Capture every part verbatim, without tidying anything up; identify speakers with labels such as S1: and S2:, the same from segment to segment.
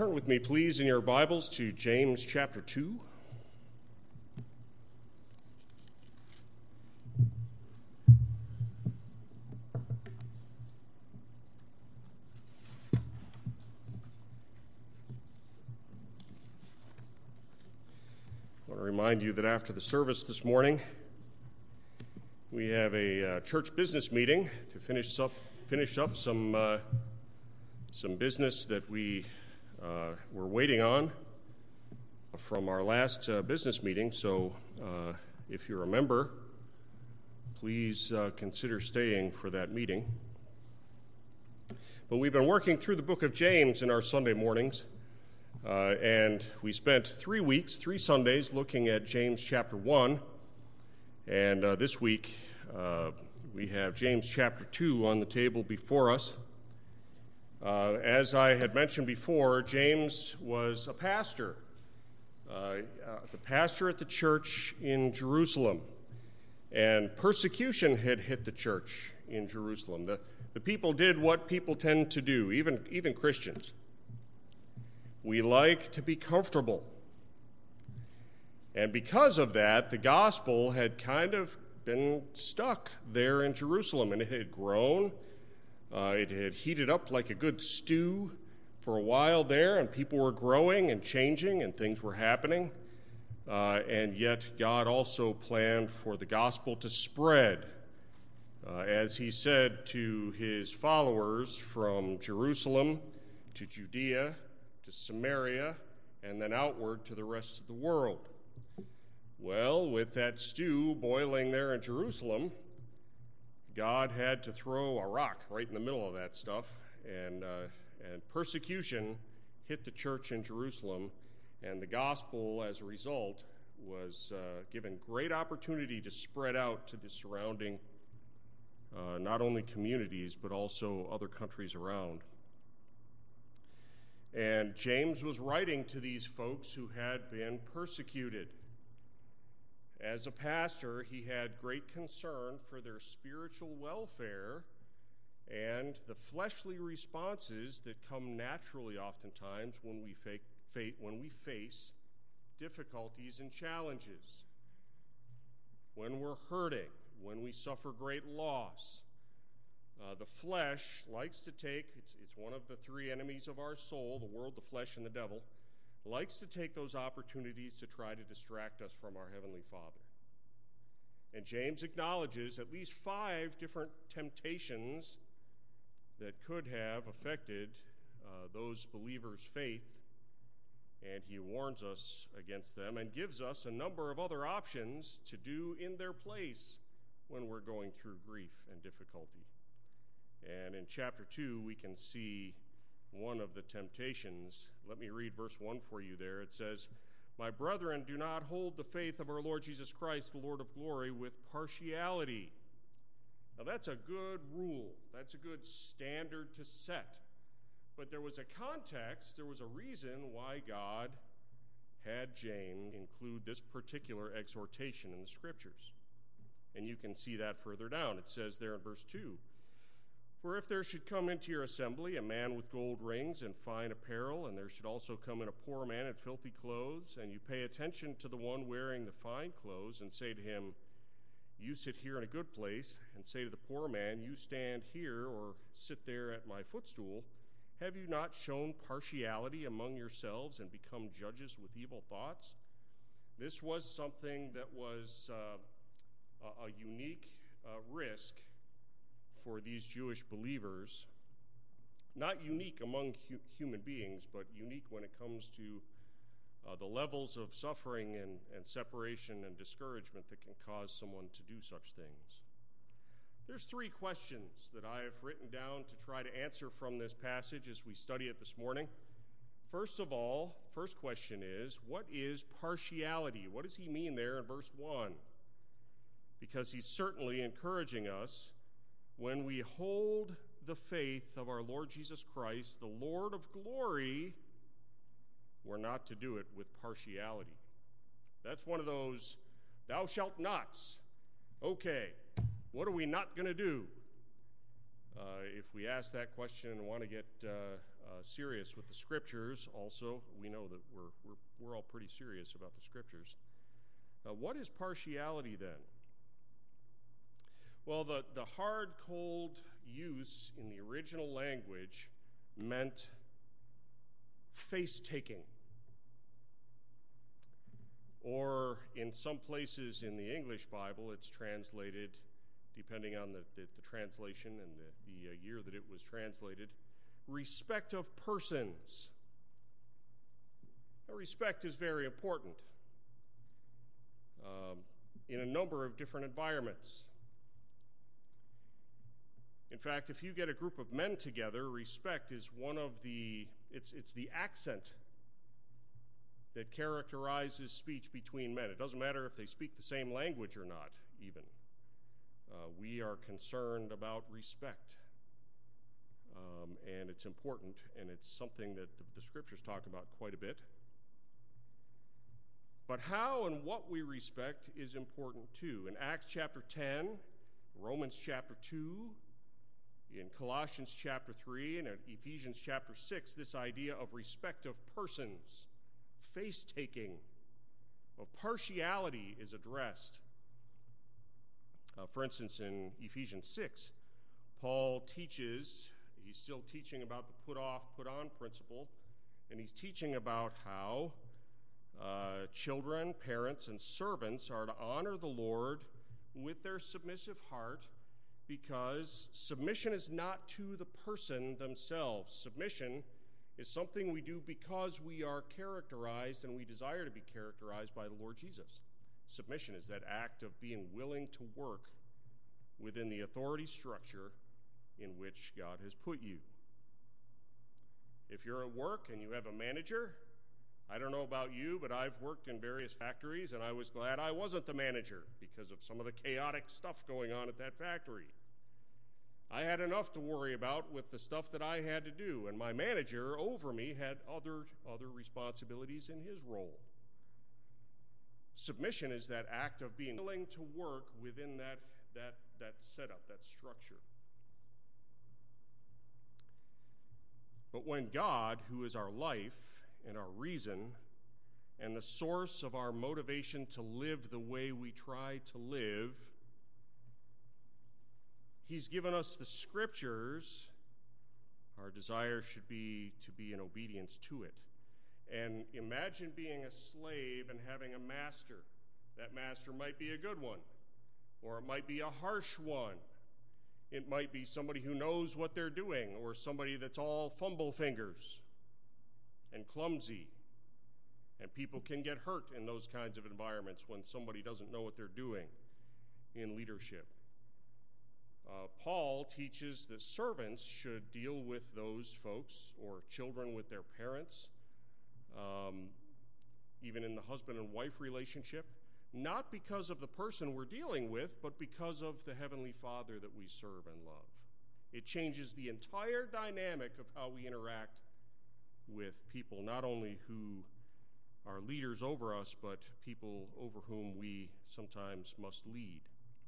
S1: Turn with me, please, in your Bibles to James chapter two. I want to remind you that after the service this morning, we have a uh, church business meeting to finish up finish up some uh, some business that we uh, were waiting on from our last uh, business meeting. So, uh, if you're a member, please uh, consider staying for that meeting. But we've been working through the book of James in our Sunday mornings, uh, and we spent three weeks, three Sundays, looking at James chapter one. And uh, this week, uh, we have James chapter two on the table before us. Uh, as I had mentioned before, James was a pastor, uh, uh, the pastor at the church in Jerusalem. And persecution had hit the church in Jerusalem. The, the people did what people tend to do, even, even Christians. We like to be comfortable. And because of that, the gospel had kind of been stuck there in Jerusalem, and it had grown. Uh, it had heated up like a good stew for a while there, and people were growing and changing, and things were happening. Uh, and yet God also planned for the gospel to spread, uh, as he said to his followers, from Jerusalem to Judea to Samaria, and then outward to the rest of the world. Well, with that stew boiling there in Jerusalem, God had to throw a rock right in the middle of that stuff, and uh, and persecution hit the church in Jerusalem, and the gospel, as a result, was uh, given great opportunity to spread out to the surrounding, uh, not only communities, but also other countries around. And James was writing to these folks who had been persecuted. As a pastor, he had great concern for their spiritual welfare and the fleshly responses that come naturally oftentimes when we, fa- fa- when we face difficulties and challenges. When we're hurting, when we suffer great loss, uh, the flesh likes to take, it's, it's one of the three enemies of our soul, the world, the flesh, and the devil, likes to take those opportunities to try to distract us from our Heavenly Father. And James acknowledges at least five different temptations that could have affected uh, those believers' faith, and he warns us against them and gives us a number of other options to do in their place when we're going through grief and difficulty. And in chapter two, we can see one of the temptations. Let me read verse one for you there. It says, "My brethren, do not hold the faith of our Lord Jesus Christ, the Lord of glory, with partiality." Now that's a good rule. That's a good standard to set. But there was a context, there was a reason why God had James include this particular exhortation in the Scriptures. And you can see that further down. It says there in verse two, "For if there should come into your assembly a man with gold rings and fine apparel, and there should also come in a poor man in filthy clothes, and you pay attention to the one wearing the fine clothes, and say to him, 'You sit here in a good place,' and say to the poor man, 'You stand here or sit there at my footstool,' have you not shown partiality among yourselves and become judges with evil thoughts?" This was something that was uh, a, a unique uh, risk for these Jewish believers, not unique among hu- human beings, but unique when it comes to uh, the levels of suffering and, and separation and discouragement that can cause someone to do such things. There's three questions that I have written down to try to answer from this passage as we study it this morning. First of all, first question is, what is partiality? What does he mean there in verse one? Because he's certainly encouraging us, when we hold the faith of our Lord Jesus Christ, the Lord of glory, we're not to do it with partiality. That's one of those thou shalt nots. Okay, what are we not going to do? Uh, if we ask that question and want to get uh, uh, serious with the Scriptures, also, we know that we're, we're, we're all pretty serious about the Scriptures. Uh, what is partiality then? Well, the, the hard, cold use in the original language meant face-taking. Or in some places in the English Bible, it's translated, depending on the, the, the translation and the, the uh, year that it was translated, respect of persons. Now, respect is very important um, in a number of different environments. In fact, if you get a group of men together, respect is one of the, it's, it's the accent that characterizes speech between men. It doesn't matter if they speak the same language or not, even. Uh, we are concerned about respect. Um, and it's important, and it's something that the, the Scriptures talk about quite a bit. But how and what we respect is important too. In Acts chapter ten, Romans chapter two, in Colossians chapter three, and in Ephesians chapter six, this idea of respect of persons, face-taking, of partiality is addressed. Uh, for instance, in Ephesians six, Paul teaches, he's still teaching about the put-off, put-on principle, and he's teaching about how uh, children, parents, and servants are to honor the Lord with their submissive heart, because submission is not to the person themselves. Submission is something we do because we are characterized and we desire to be characterized by the Lord Jesus. Submission is that act of being willing to work within the authority structure in which God has put you. If you're at work and you have a manager, I don't know about you, but I've worked in various factories, and I was glad I wasn't the manager because of some of the chaotic stuff going on at that factory. I had enough to worry about with the stuff that I had to do, and my manager over me had other, other responsibilities in his role. Submission is that act of being willing to work within that, that, that setup, that structure. But when God, who is our life and our reason and the source of our motivation to live the way we try to live, He's given us the Scriptures, our desire should be to be in obedience to it. And imagine being a slave and having a master. That master might be a good one, or it might be a harsh one. It might be somebody who knows what they're doing, or somebody that's all fumble fingers and clumsy. And people can get hurt in those kinds of environments when somebody doesn't know what they're doing in leadership. Uh, Paul teaches that servants should deal with those folks, or children with their parents, um, even in the husband and wife relationship, not because of the person we're dealing with, but because of the Heavenly Father that we serve and love. It changes the entire dynamic of how we interact with people, not only who are leaders over us, but people over whom we sometimes must lead.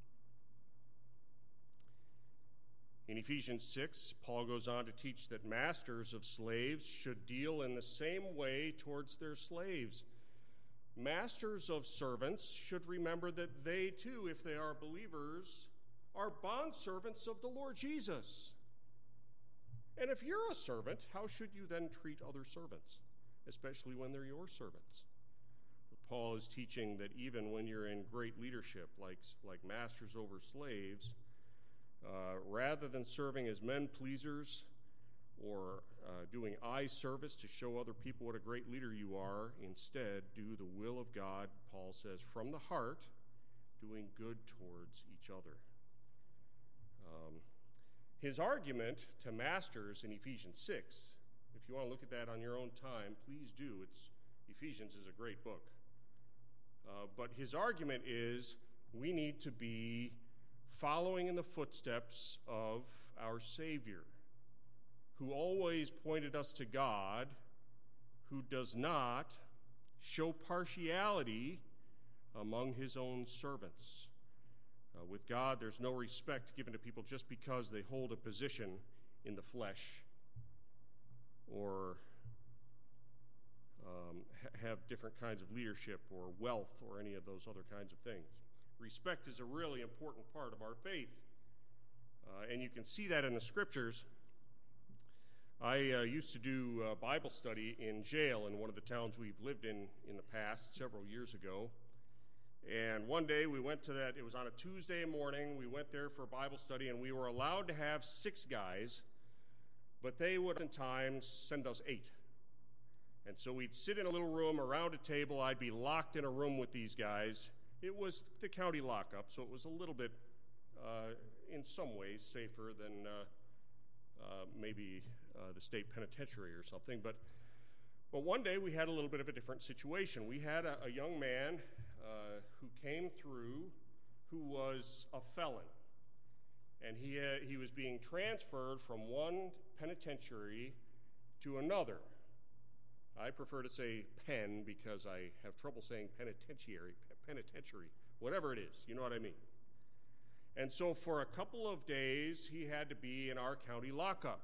S1: In Ephesians six, Paul goes on to teach that masters of slaves should deal in the same way towards their slaves. Masters of servants should remember that they too, if they are believers, are bondservants of the Lord Jesus. And if you're a servant, how should you then treat other servants, especially when they're your servants? Paul is teaching that even when you're in great leadership, like, like masters over slaves, Uh, rather than serving as men pleasers or uh, doing eye service to show other people what a great leader you are, instead do the will of God, Paul says, from the heart, doing good towards each other. Um, his argument to masters in Ephesians six, if you want to look at that on your own time, please do. It's Ephesians is a great book. Uh, but his argument is we need to be following in the footsteps of our Savior, who always pointed us to God, who does not show partiality among his own servants. Uh, with God, there's no respect given to people just because they hold a position in the flesh or um, ha- have different kinds of leadership or wealth or any of those other kinds of things. Respect is a really important part of our faith, uh, and you can see that in the scriptures. I uh, used to do uh, Bible study in jail in one of the towns we've lived in in the past several years ago. And one day we went to that, it was on a Tuesday morning, we went there for Bible study, and we were allowed to have six guys, but they would oftentimes send us eight. And so we'd sit in a little room around a table. I'd be locked in a room with these guys. It was the county lockup, so it was a little bit, uh, in some ways, safer than uh, uh, maybe uh, the state penitentiary or something. But, but one day we had a little bit of a different situation. We had a, a young man Uh, who came through, who was a felon. And he, had, he was being transferred from one penitentiary to another. I prefer to say pen because I have trouble saying penitentiary, penitentiary, whatever it is, you know what I mean. And so for a couple of days, he had to be in our county lockup.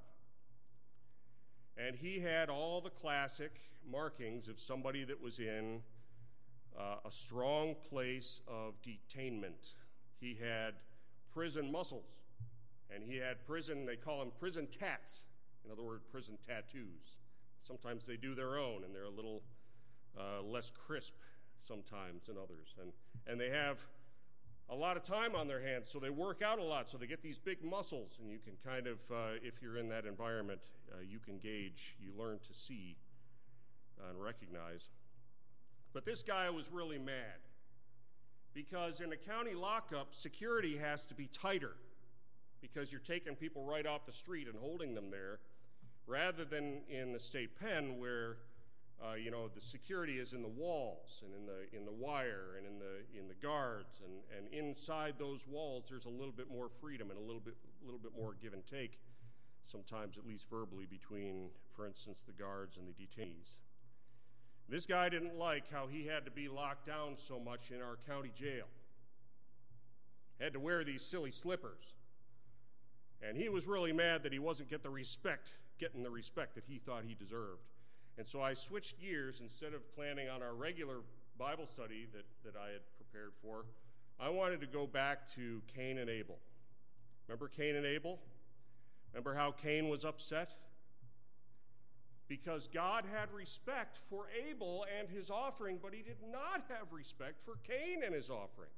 S1: And he had all the classic markings of somebody that was in Uh, a strong place of detainment. He had prison muscles, and he had prison, they call them prison tats. In other words, prison tattoos. Sometimes they do their own, and they're a little uh, less crisp sometimes than others. And, and they have a lot of time on their hands, so they work out a lot, so they get these big muscles, and you can kind of, uh, if you're in that environment, uh, you can gauge, you learn to see and recognize. But this guy was really mad because in a county lockup, security has to be tighter because you're taking people right off the street and holding them there rather than in the state pen where, uh, you know, the security is in the walls and in the in the wire and in the in the guards and, and inside those walls there's a little bit more freedom and a little bit a little bit more give and take, sometimes at least verbally, between, for instance, the guards and the detainees. This guy didn't like how he had to be locked down so much in our county jail. Had to wear these silly slippers. And he was really mad that he wasn't get the respect, getting the respect that he thought he deserved. And so I switched gears. Instead of planning on our regular Bible study that, that I had prepared for, I wanted to go back to Cain and Abel. Remember Cain and Abel? Remember how Cain was upset? Because God had respect for Abel and his offering, but he did not have respect for Cain and his offering.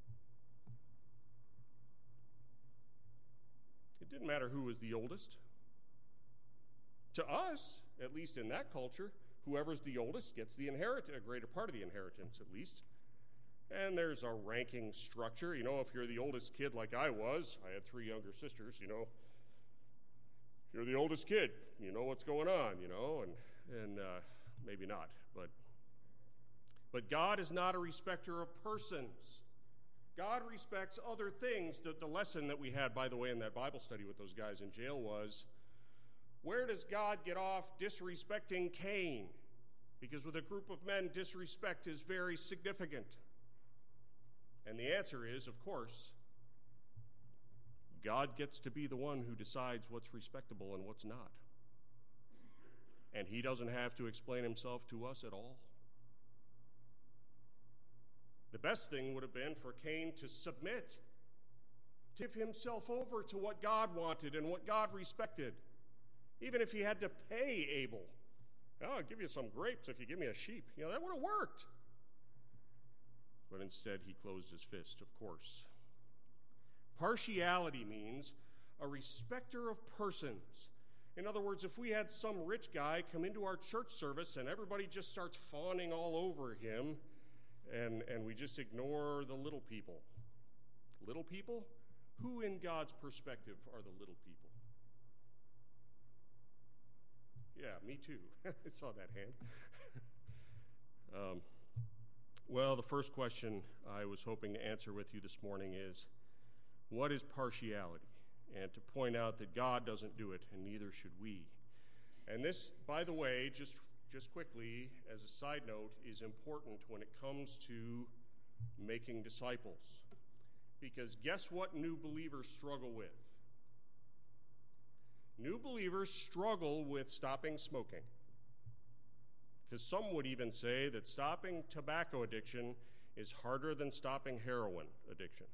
S1: It didn't matter who was the oldest. To us, at least in that culture, whoever's the oldest gets the inheritance, a greater part of the inheritance at least. And there's a ranking structure. You know, if you're the oldest kid like I was, I had three younger sisters, you know, you're the oldest kid, you know what's going on, you know, and and uh, maybe not, but but God is not a respecter of persons. God respects other things. The, the lesson that we had, by the way, in that Bible study with those guys in jail was, where does God get off disrespecting Cain? Because with a group of men, disrespect is very significant. And the answer is, of course, God gets to be the one who decides what's respectable and what's not. And he doesn't have to explain himself to us at all. The best thing would have been for Cain to submit, to give himself over to what God wanted and what God respected. Even if he had to pay Abel. Oh, I'll give you some grapes if you give me a sheep. You know, that would have worked. But instead, he closed his fist, of course. Partiality means a respecter of persons. In other words, if we had some rich guy come into our church service and everybody just starts fawning all over him, and, and we just ignore the little people. Little people? Who in God's perspective are the little people? Yeah, me too. I saw that hand. um, well, the first question I was hoping to answer with you this morning is, what is partiality? And to point out that God doesn't do it, and neither should we. And this, by the way, just, just quickly, as a side note, is important when it comes to making disciples. Because guess what new believers struggle with? New believers struggle with stopping smoking. Because some would even say that stopping tobacco addiction is harder than stopping heroin addiction.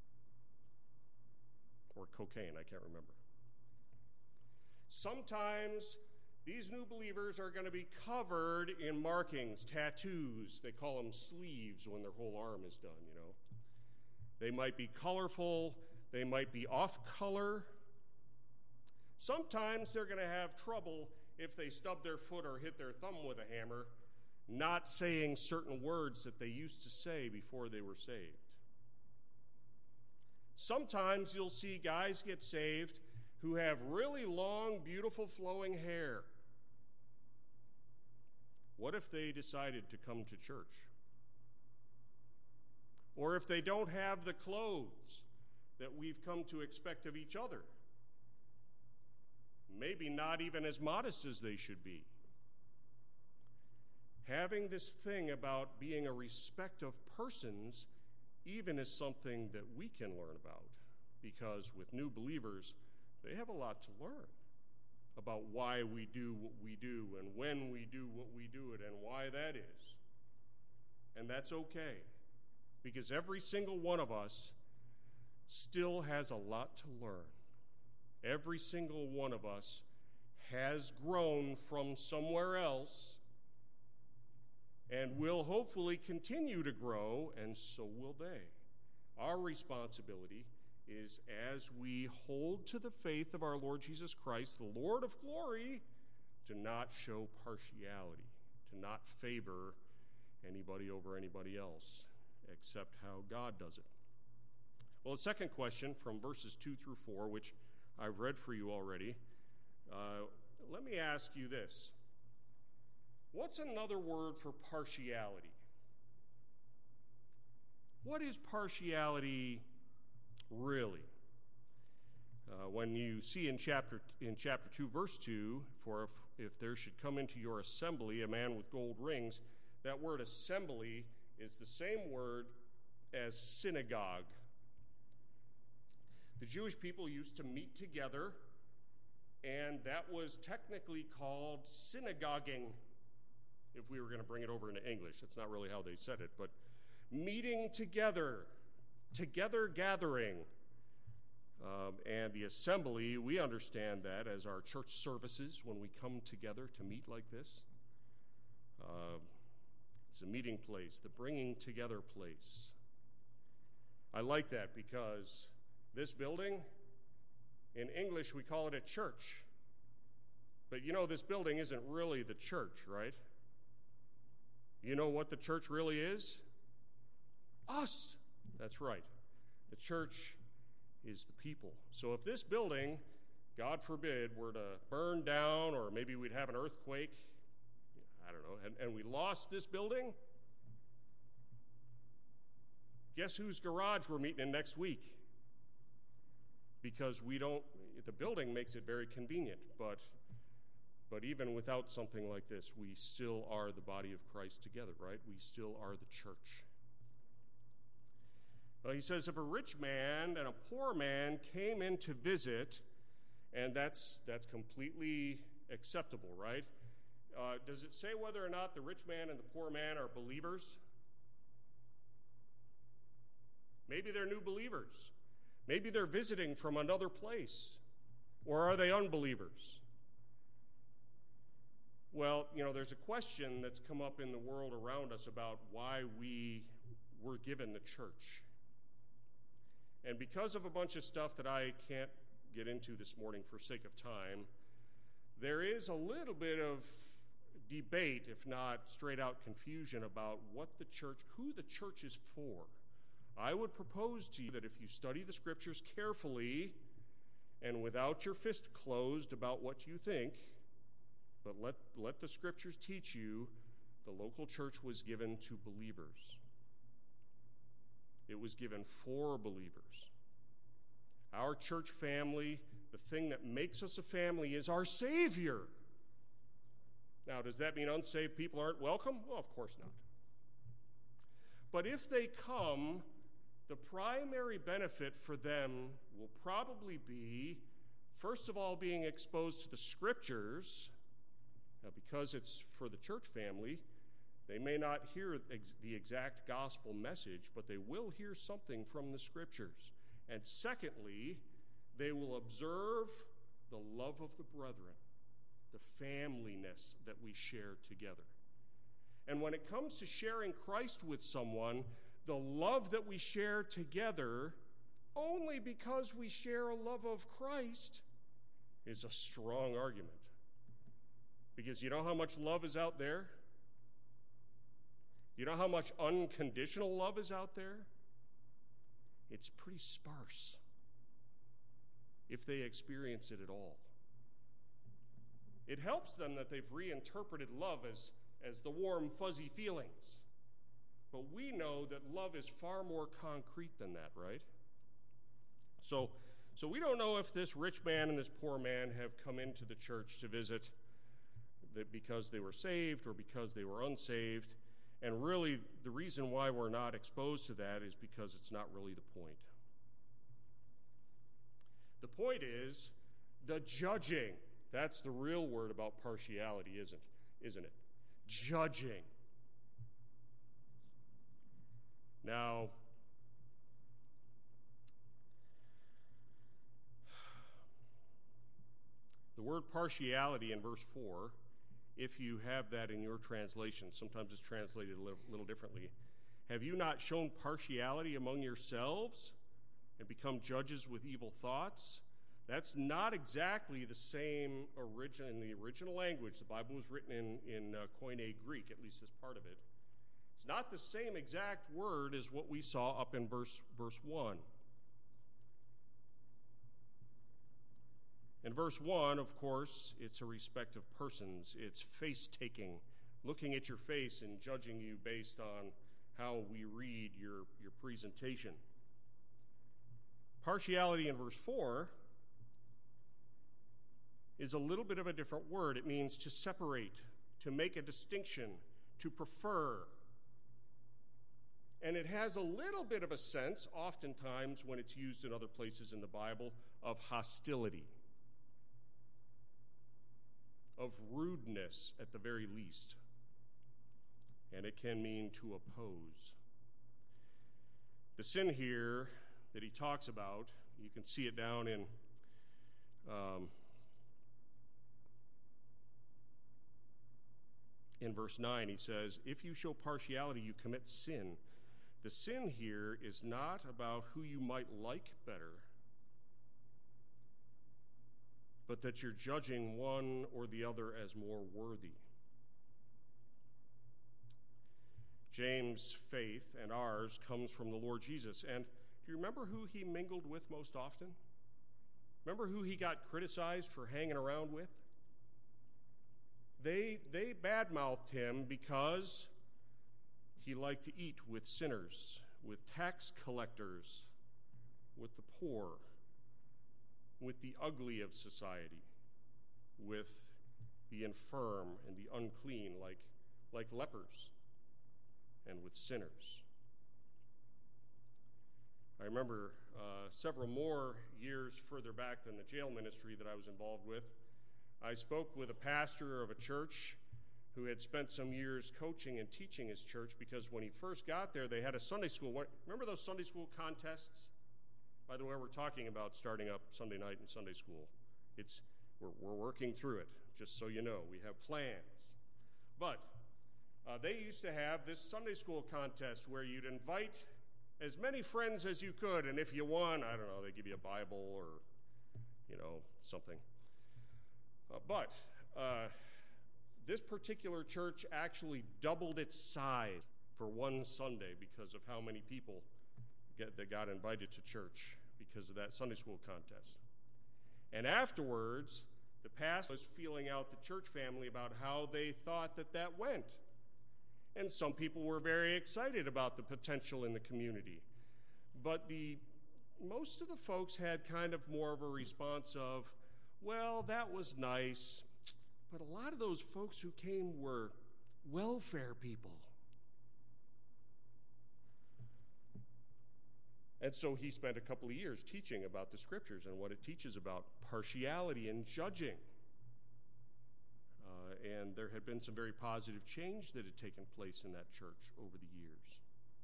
S1: Or cocaine, I can't remember. Sometimes these new believers are going to be covered in markings, tattoos. They call them sleeves when their whole arm is done, you know. They might be colorful. They might be off color. Sometimes they're going to have trouble if they stub their foot or hit their thumb with a hammer, not saying certain words that they used to say before they were saved. Sometimes you'll see guys get saved who have really long, beautiful, flowing hair. What if they decided to come to church? Or if they don't have the clothes that we've come to expect of each other? Maybe not even as modest as they should be. Having this thing about being a respect of persons even is something that we can learn about, because with new believers, they have a lot to learn about why we do what we do and when we do what we do it and why that is. And that's okay, because every single one of us still has a lot to learn. Every single one of us has grown from somewhere else and will hopefully continue to grow, and so will they. Our responsibility is, as we hold to the faith of our Lord Jesus Christ, the Lord of glory, to not show partiality, to not favor anybody over anybody else, except how God does it. Well, the second question from verses two through four, which I've read for you already, uh, let me ask you this. What's another word for partiality? What is partiality really? Uh, when you see in chapter in chapter two, verse two, for if, if there should come into your assembly a man with gold rings, that word assembly is the same word as synagogue. The Jewish people used to meet together, and that was technically called synagoguing, if we were going to bring it over into English. That's not really how they said it, but meeting together, together gathering. Um, and the assembly, we understand that as our church services when we come together to meet like this. Uh, it's a meeting place, the bringing together place. I like that because this building, in English, we call it a church. But you know, this building isn't really the church, right? You know what the church really is? Us. That's right. The church is the people. So if this building, God forbid, were to burn down, or maybe we'd have an earthquake, I don't know, and, and we lost this building, guess whose garage we're meeting in next week? Because we don't, the building makes it very convenient, but but even without something like this, we still are the body of Christ together, right? We still are the church. Well, he says, if a rich man and a poor man came in to visit, and that's that's completely acceptable, right? Uh, does it say whether or not the rich man and the poor man are believers? Maybe they're new believers. Maybe they're visiting from another place. Or are they unbelievers? Well, you know, there's a question that's come up in the world around us about why we were given the church. And because of a bunch of stuff that I can't get into this morning for sake of time, there is a little bit of debate, if not straight out confusion, about what the church, who the church is for. I would propose to you that if you study the scriptures carefully and without your fist closed about what you think, but let, let the scriptures teach you, the local church was given to believers. It was given for believers. Our church family, the thing that makes us a family is our Savior. Now, does that mean unsaved people aren't welcome? Well, of course not. But if they come, the primary benefit for them will probably be, first of all, being exposed to the Scriptures. Now, because it's for the church family, they may not hear ex- the exact gospel message, but they will hear something from the Scriptures. And secondly, they will observe the love of the brethren, the familyness that we share together. And when it comes to sharing Christ with someone, the love that we share together, only because we share a love of Christ, is a strong argument. Because you know how much love is out there? You know how much unconditional love is out there? It's pretty sparse, if they experience it at all. It helps them that they've reinterpreted love as, as the warm, fuzzy feelings. But we know that love is far more concrete than that, right? So, so we don't know if this rich man and this poor man have come into the church to visit that because they were saved or because they were unsaved. And really, the reason why we're not exposed to that is because it's not really the point. The point is the judging. That's the real word about partiality, isn't, isn't it? Judging. Now, the word partiality in verse four, if you have that in your translation, sometimes it's translated a little, little differently. Have you not shown partiality among yourselves and become judges with evil thoughts? That's not exactly the same origin in the original language. The Bible was written in, in uh, Koine Greek, at least as part of it. It's not the same exact word as what we saw up in verse, verse one. In verse one, of course, it's a respect of persons. It's face-taking, looking at your face and judging you based on how we read your, your presentation. Partiality in verse four is a little bit of a different word. It means to separate, to make a distinction, to prefer. And it has a little bit of a sense, oftentimes when it's used in other places in the Bible, of hostility, of rudeness at the very least. And it can mean to oppose. The sin here that he talks about, you can see it down in um, in verse nine. He says, if you show partiality, you commit sin. The sin here is not about who you might like better, but that you're judging one or the other as more worthy. James' faith and ours comes from the Lord Jesus. And do you remember who he mingled with most often? Remember who he got criticized for hanging around with? They, they badmouthed him because he liked to eat with sinners, with tax collectors, with the poor, with the ugly of society, with the infirm and the unclean, like, like lepers, and with sinners. I remember uh, several more years further back than the jail ministry that I was involved with, I spoke with a pastor of a church who had spent some years coaching and teaching his church, because when he first got there, they had a Sunday school. Remember those Sunday school contests? By the way, we're talking about starting up Sunday night and Sunday school. It's we're, we're working through it, just so you know. We have plans. But uh, they used to have this Sunday school contest where you'd invite as many friends as you could, and if you won, I don't know, they give you a Bible or, you know, something. Uh, but uh, this particular church actually doubled its size for one Sunday because of how many people get, that got invited to church because of that Sunday school contest. And afterwards, the pastor was feeling out the church family about how they thought that that went. And some people were very excited about the potential in the community. But the most of the folks had kind of more of a response of, well, that was nice, but a lot of those folks who came were welfare people. And so he spent a couple of years teaching about the Scriptures and what it teaches about partiality and judging. Uh, and there had been some very positive change that had taken place in that church over the years.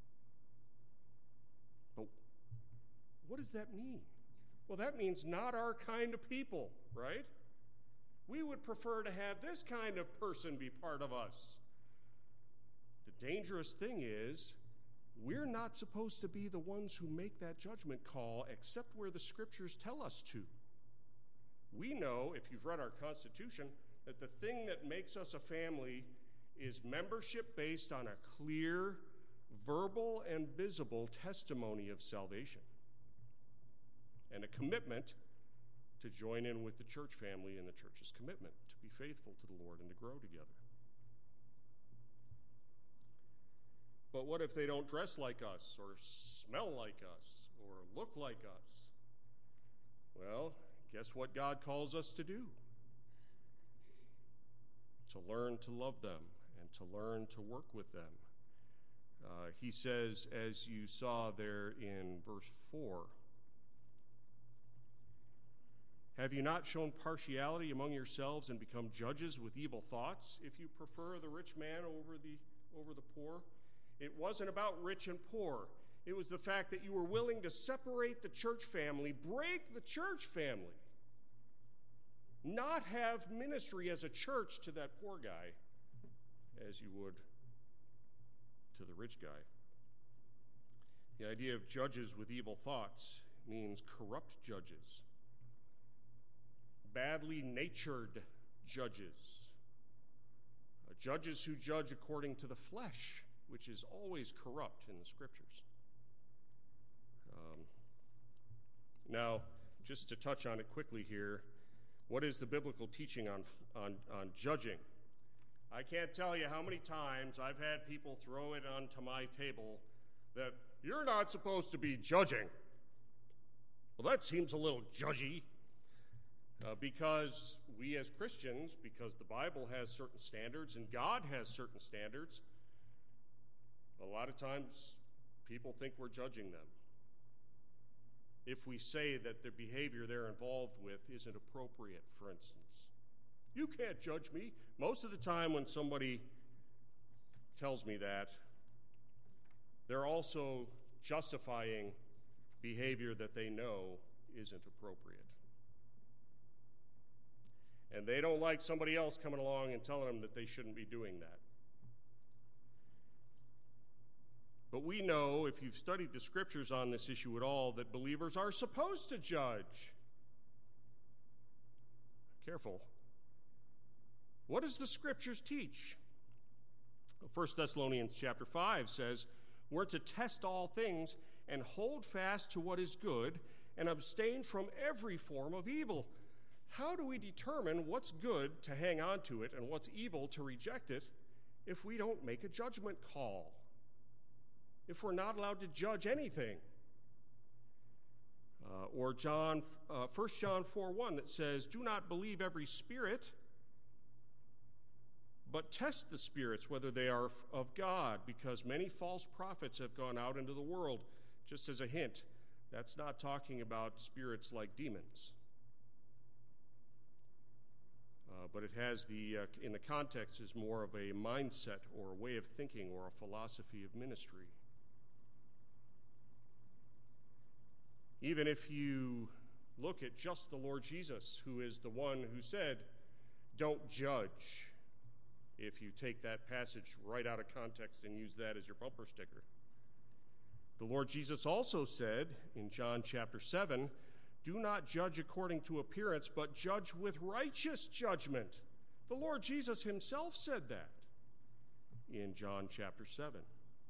S1: But what does that mean? Well, that means not our kind of people, right? We would prefer to have this kind of person be part of us. The dangerous thing is, we're not supposed to be the ones who make that judgment call except where the Scriptures tell us to. We know, if you've read our Constitution, that the thing that makes us a family is membership based on a clear, verbal, and visible testimony of salvation, and a commitment to join in with the church family and the church's commitment to be faithful to the Lord and to grow together. But what if they don't dress like us, or smell like us, or look like us? Well, guess what God calls us to do? To learn to love them and to learn to work with them. Uh, he says, as you saw there in verse four, have you not shown partiality among yourselves and become judges with evil thoughts, if you prefer the rich man over the, over the poor? It wasn't about rich and poor. It was the fact that you were willing to separate the church family, break the church family, not have ministry as a church to that poor guy as you would to the rich guy. The idea of judges with evil thoughts means corrupt judges, badly natured judges, uh, judges who judge according to the flesh, which is always corrupt in the Scriptures. Um, now, just to touch on it quickly here, what is the biblical teaching on, on, on judging? I can't tell you how many times I've had people throw it onto my table that you're not supposed to be judging. Well, that seems a little judgy. Uh, because we as Christians, because the Bible has certain standards and God has certain standards, a lot of times people think we're judging them if we say that the behavior they're involved with isn't appropriate, for instance. You can't judge me. Most of the time when somebody tells me that, they're also justifying behavior that they know isn't appropriate. And they don't like somebody else coming along and telling them that they shouldn't be doing that. But we know, if you've studied the Scriptures on this issue at all, that believers are supposed to judge. Careful. What does the Scriptures teach? First Thessalonians chapter five says, we're to test all things and hold fast to what is good and abstain from every form of evil. How do we determine what's good to hang on to it and what's evil to reject it if we don't make a judgment call? If we're not allowed to judge anything? Uh, or John, uh, First John four one that says, do not believe every spirit, but test the spirits whether they are of God, because many false prophets have gone out into the world. Just as a hint, that's not talking about spirits like demons. Uh, but it has the, uh, in the context, is more of a mindset or a way of thinking or a philosophy of ministry. Even if you look at just the Lord Jesus, who is the one who said, don't judge, if you take that passage right out of context and use that as your bumper sticker. The Lord Jesus also said in John chapter seven, do not judge according to appearance, but judge with righteous judgment. The Lord Jesus himself said that in John chapter seven.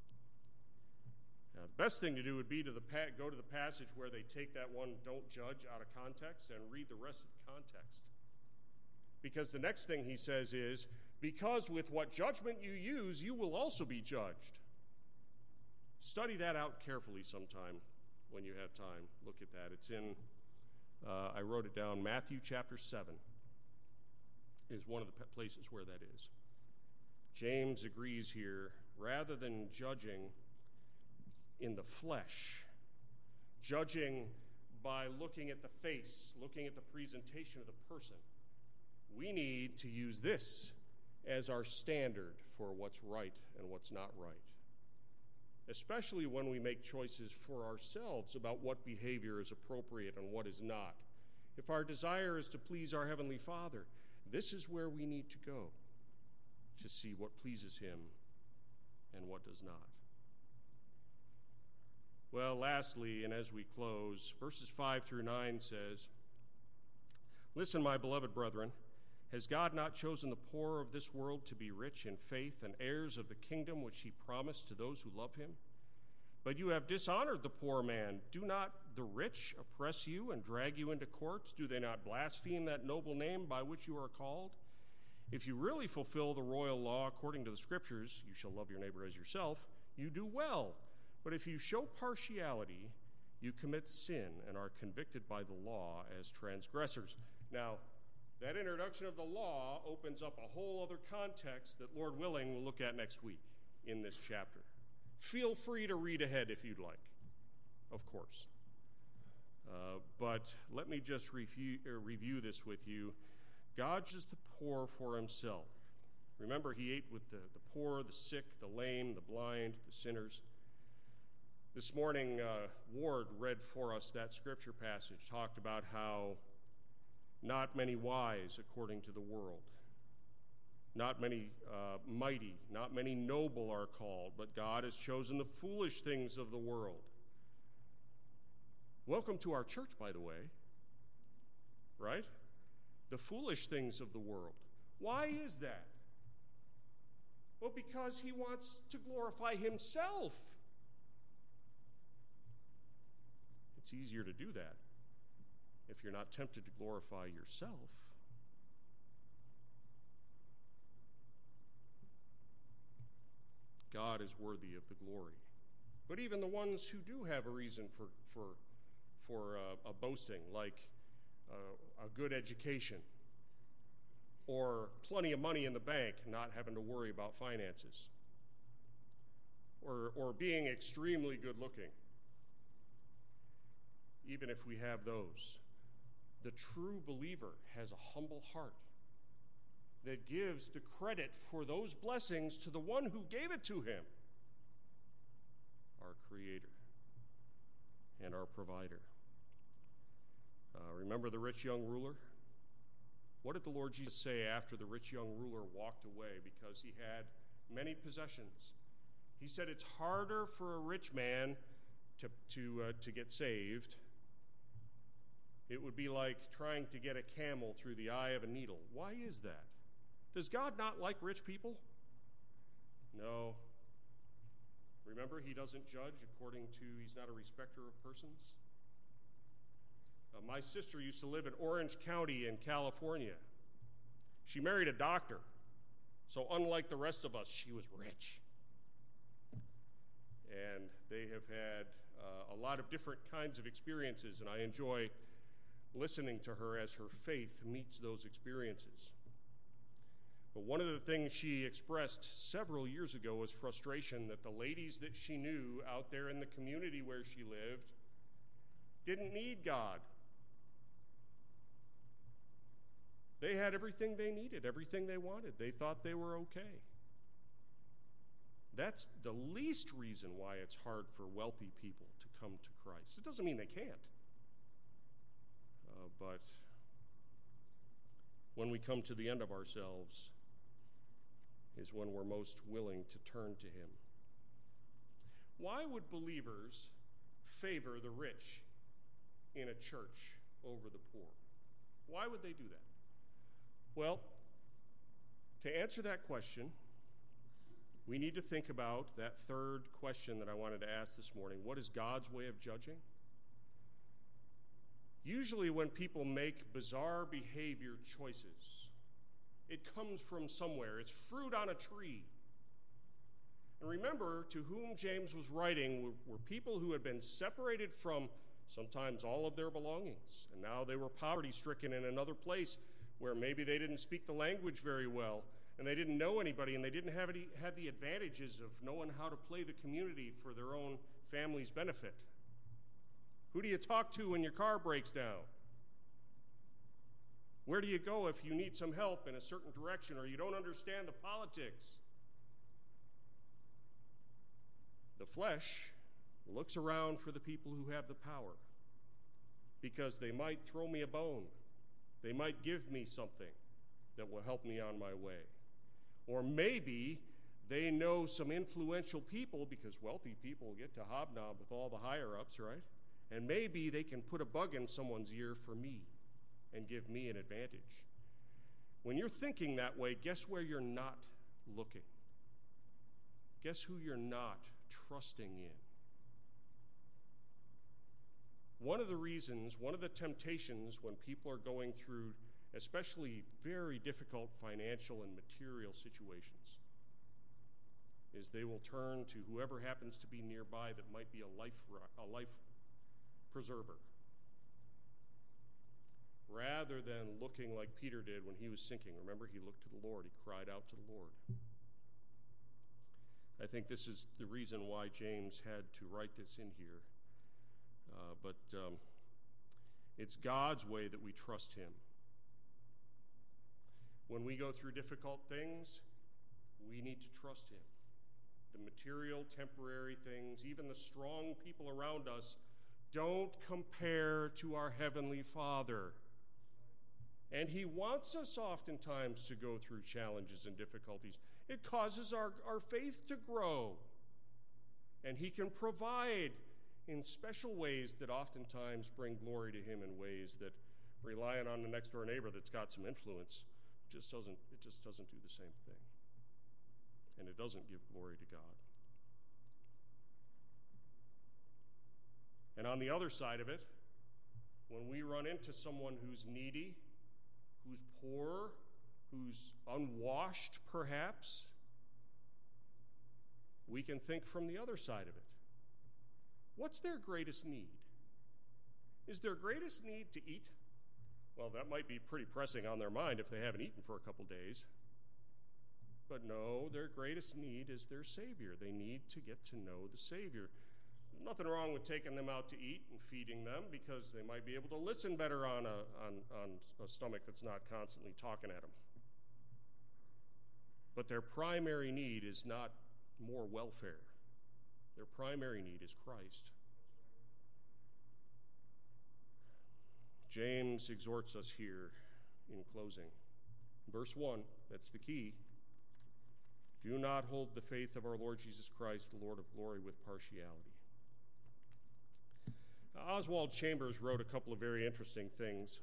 S1: Now, the best thing to do would be to the pa- go to the passage where they take that one, don't judge, out of context and read the rest of the context. Because the next thing he says is, because with what judgment you use, you will also be judged. Study that out carefully sometime when you have time. Look at that. It's in, uh, I wrote it down, Matthew chapter seven is one of the places where that is. James agrees here, rather than judging in the flesh, judging by looking at the face, looking at the presentation of the person. We need to use this as our standard for what's right and what's not right, especially when we make choices for ourselves about what behavior is appropriate and what is not. If our desire is to please our Heavenly Father, this is where we need to go to see what pleases Him and what does not. Well, lastly, and as we close, verses five through nine says, "Listen, my beloved brethren, has God not chosen the poor of this world to be rich in faith and heirs of the kingdom which He promised to those who love Him? But you have dishonored the poor man. Do not the rich oppress you and drag you into courts? Do they not blaspheme that noble name by which you are called? If you really fulfill the royal law according to the Scriptures, you shall love your neighbor as yourself, you do well. But if you show partiality, you commit sin and are convicted by the law as transgressors." Now, that introduction of the law opens up a whole other context that, Lord willing, we'll look at next week in this chapter. Feel free to read ahead if you'd like, of course. Uh, but let me just review, uh, review this with you. God judges the poor for Himself. Remember, He ate with the, the poor, the sick, the lame, the blind, the sinners. This morning, uh, Ward read for us that scripture passage, talked about how not many wise according to the world, not many uh, mighty, not many noble are called, but God has chosen the foolish things of the world. Welcome to our church, by the way, right? The foolish things of the world. Why is that? Well, because He wants to glorify Himself. It's easier to do that if you're not tempted to glorify yourself. God is worthy of the glory. But even the ones who do have a reason for for for uh, a boasting, like uh, a good education or plenty of money in the bank, not having to worry about finances, or or being extremely good looking. Even if we have those, the true believer has a humble heart that gives the credit for those blessings to the one who gave it to him, our Creator and our Provider. Uh, remember the rich young ruler? What did the Lord Jesus say after the rich young ruler walked away because he had many possessions? He said it's harder for a rich man to, to, uh, to get saved. It would be like trying to get a camel through the eye of a needle. Why is that? Does God not like rich people? No. Remember, He doesn't judge according to, He's not a respecter of persons. Uh, my sister used to live in Orange County in California. She married a doctor. So unlike the rest of us, she was rich. And they have had uh, a lot of different kinds of experiences, and I enjoy listening to her as her faith meets those experiences. But one of the things she expressed several years ago was frustration that the ladies that she knew out there in the community where she lived didn't need God. They had everything they needed, everything they wanted. They thought they were okay. That's the least reason why it's hard for wealthy people to come to Christ. It doesn't mean they can't. Uh, but when we come to the end of ourselves is when we're most willing to turn to Him. Why would believers favor the rich in a church over the poor? Why would they do that? Well, to answer that question, we need to think about that third question that I wanted to ask this morning. What is God's way of judging? Usually when people make bizarre behavior choices, it comes from somewhere. It's fruit on a tree. And remember, to whom James was writing were, were people who had been separated from sometimes all of their belongings, and now they were poverty-stricken in another place where maybe they didn't speak the language very well, and they didn't know anybody, and they didn't have, any, have the advantages of knowing how to play the community for their own family's benefit. Who do you talk to when your car breaks down? Where do you go if you need some help in a certain direction or you don't understand the politics? The flesh looks around for the people who have the power because they might throw me a bone. They might give me something that will help me on my way. Or maybe they know some influential people because wealthy people get to hobnob with all the higher-ups, right? And maybe they can put a bug in someone's ear for me and give me an advantage. When you're thinking that way, guess where you're not looking? Guess who you're not trusting in? One of the reasons, one of the temptations when people are going through especially very difficult financial and material situations is they will turn to whoever happens to be nearby that might be a life, a life preserver, rather than looking like Peter did when he was sinking. Remember, he looked to the Lord. He cried out to the Lord. I think this is the reason why James had to write this in here. Uh, but um, it's God's way that we trust him. When we go through difficult things, we need to trust him. The material, temporary things, even the strong people around us, don't compare to our Heavenly Father. And he wants us oftentimes to go through challenges and difficulties. It causes our, our faith to grow. And he can provide in special ways that oftentimes bring glory to him in ways that relying on the next door neighbor that's got some influence just doesn't, it just doesn't do the same thing. And it doesn't give glory to God. And on the other side of it, when we run into someone who's needy, who's poor, who's unwashed perhaps, we can think from the other side of it. What's their greatest need? Is their greatest need to eat? Well, that might be pretty pressing on their mind if they haven't eaten for a couple days. But no, their greatest need is their Savior. They need to get to know the Savior. Nothing wrong with taking them out to eat and feeding them because they might be able to listen better on a, on, on a stomach that's not constantly talking at them. But their primary need is not more welfare. Their primary need is Christ. James exhorts us here in closing. Verse one, that's the key. Do not hold the faith of our Lord Jesus Christ, the Lord of glory, with partiality. Oswald Chambers wrote a couple of very interesting things.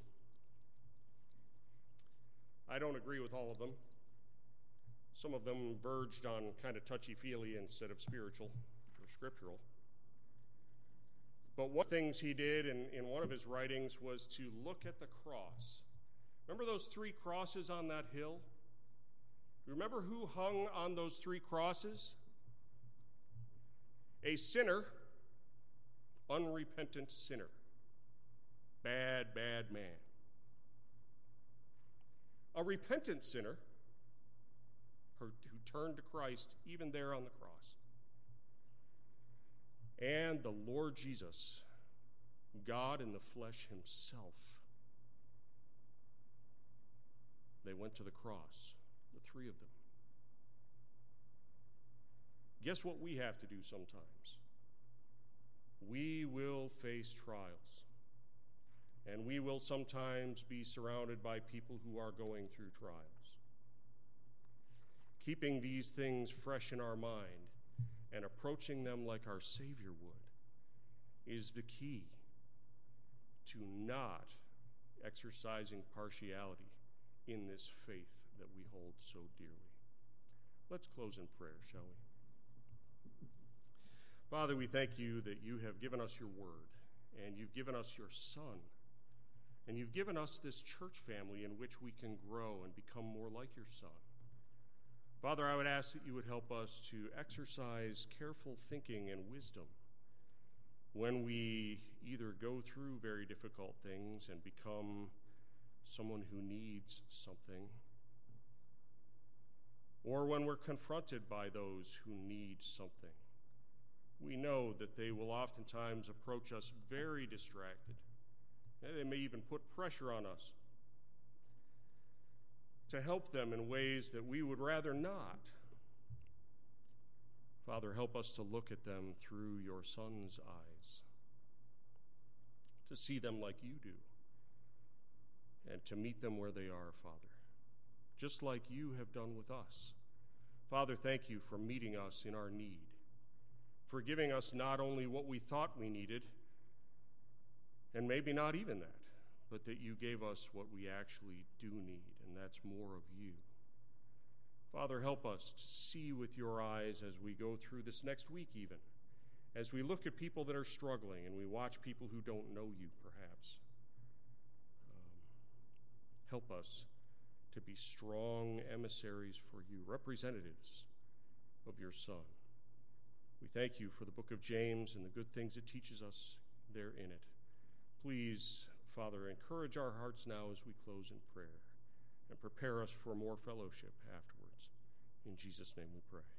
S1: I don't agree with all of them. Some of them verged on kind of touchy-feely instead of spiritual or scriptural. But one of the things he did in, in one of his writings was to look at the cross. Remember those three crosses on that hill? Remember who hung on those three crosses? A sinner, unrepentant sinner. Bad, bad man. A repentant sinner who turned to Christ even there on the cross. And the Lord Jesus, God in the flesh himself. They went to the cross, the three of them. Guess what we have to do sometimes? We will face trials. And we will sometimes be surrounded by people who are going through trials. Keeping these things fresh in our mind and approaching them like our Savior would is the key to not exercising partiality in this faith that we hold so dearly. Let's close in prayer, shall we? Father, we thank you that you have given us your word, and you've given us your Son, and you've given us this church family in which we can grow and become more like your Son. Father, I would ask that you would help us to exercise careful thinking and wisdom when we either go through very difficult things and become someone who needs something, or when we're confronted by those who need something. We know that they will oftentimes approach us very distracted. They may even put pressure on us to help them in ways that we would rather not. Father, help us to look at them through your Son's eyes, to see them like you do, and to meet them where they are, Father, just like you have done with us. Father, thank you for meeting us in our need, for giving us not only what we thought we needed, and maybe not even that, but that you gave us what we actually do need, and that's more of you. Father, help us to see with your eyes as we go through this next week even, as we look at people that are struggling and we watch people who don't know you perhaps. Um, help us to be strong emissaries for you, representatives of your Son. We thank you for the book of James and the good things it teaches us there in it. Please, Father, encourage our hearts now as we close in prayer and prepare us for more fellowship afterwards. In Jesus' name we pray.